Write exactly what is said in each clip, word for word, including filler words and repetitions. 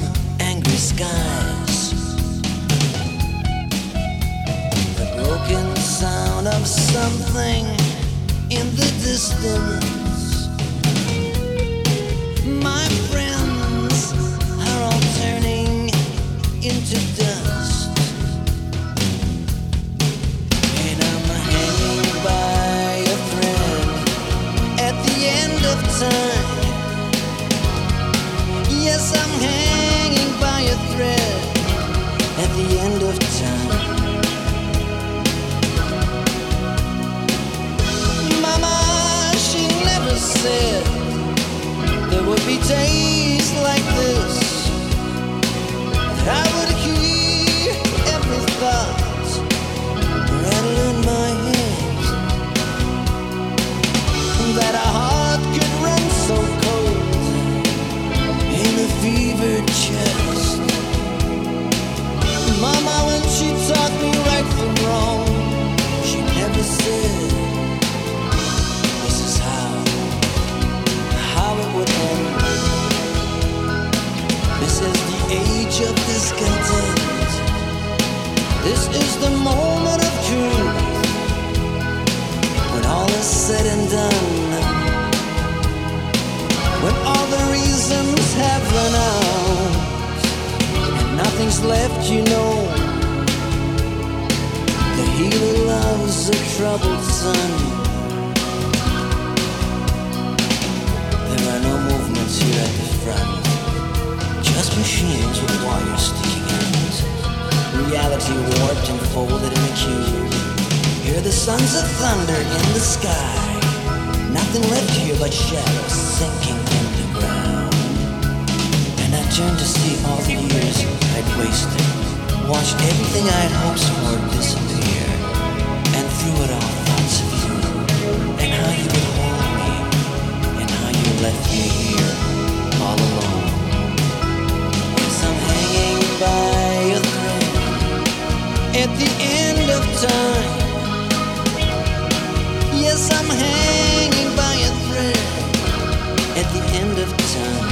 angry skies. The broken sound of something in the distance. My friends are all turning into dust, and I'm hanging by a thread at the end of time. Yes, I'm hanging by a thread at the end of time. Mama, she never said there would be days like this, that I would hear every thought rattle in my head, that a heart could run so cold in a fevered chest. Mama, when she taught me right from wrong, she never said this is how, how it would end. This is the age of discontent. This is the moment of truth, when all is said and done, when all the reasons have run out and nothing's left, you know. The healer loves a troubled son. There are no movements here at the front, just machines with wires sticking out. Reality warped and folded in a cube. Hear the sons of thunder in the sky. Nothing left here but shadows sinking in the ground. And I turned to see all the years I'd wasted, watched everything I'd hoped for disappear, and through it all thoughts of you, and how you would hold me, and how you left me here all alone. Yes, I'm hanging by a thread at the end of time. Yes, I'm hanging by a thread at the end of time.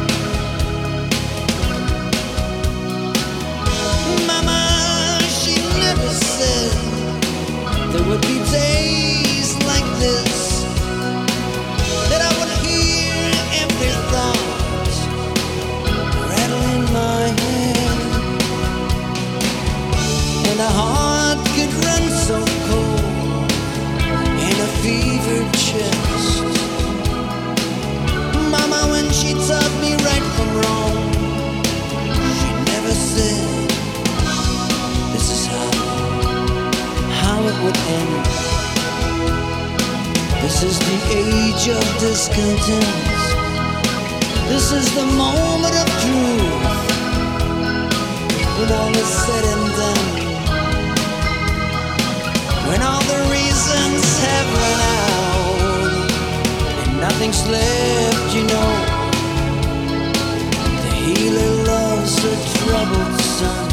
Mama, she never said there would be days like this, that I would hear every thought rattle in my head, and a heart could run so cold in a fevered chest. Mama, when she taught me right from wrong, she never said this is how, how it would end. This is the age of discontent. This is the moment of truth, when all is said and done, when all the reasons have run out and nothing's left, you know. The healer loves a troubled son.